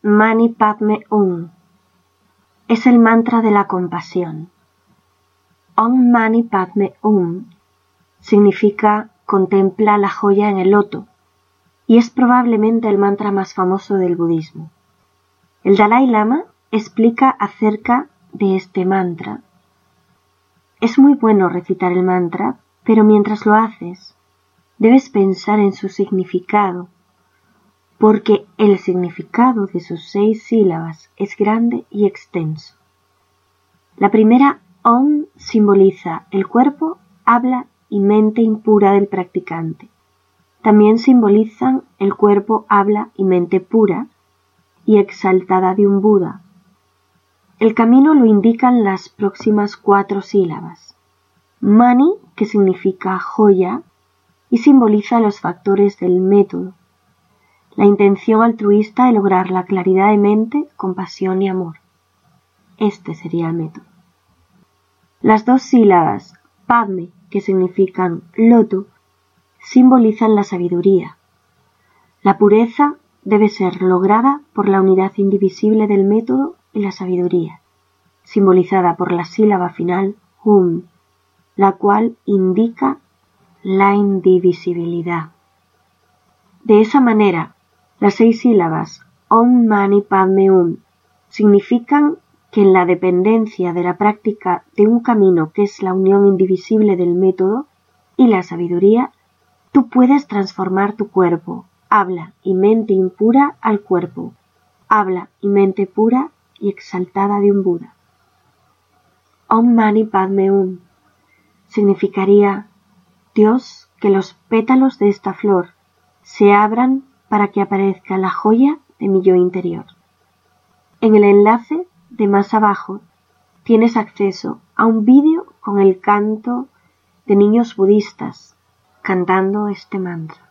Mani Padme Hum. Es el mantra de la compasión. Om Mani Padme Hum significa contempla la joya en el loto y es probablemente el mantra más famoso del budismo. El Dalai Lama explica acerca de este mantra. Es muy bueno recitar el mantra, pero mientras lo haces, debes pensar en su significado, porque el significado de sus 6 sílabas es grande y extenso. La primera, Om, simboliza el cuerpo, habla y mente impura del practicante. También simbolizan el cuerpo, habla y mente pura y exaltada de un Buda. El camino lo indican las próximas 4 sílabas. Mani, que significa joya, y simboliza los factores del método, la intención altruista de lograr la claridad de mente, compasión y amor. Este sería el método. Las 2 sílabas, Padme, que significan loto, simbolizan la sabiduría. La pureza debe ser lograda por la unidad indivisible del método y la sabiduría, simbolizada por la sílaba final, Hum, la cual indica la indivisibilidad. De esa manera, las 6 sílabas Om Mani Padme Hum significan que en la dependencia de la práctica de un camino que es la unión indivisible del método y la sabiduría, tú puedes transformar tu cuerpo, habla y mente impura al cuerpo, habla y mente pura y exaltada de un Buda. Om Mani Padme Hum significaría: Dios, que los pétalos de esta flor se abran para que aparezca la joya de mi yo interior. En el enlace de más abajo tienes acceso a un vídeo con el canto de niños budistas cantando este mantra.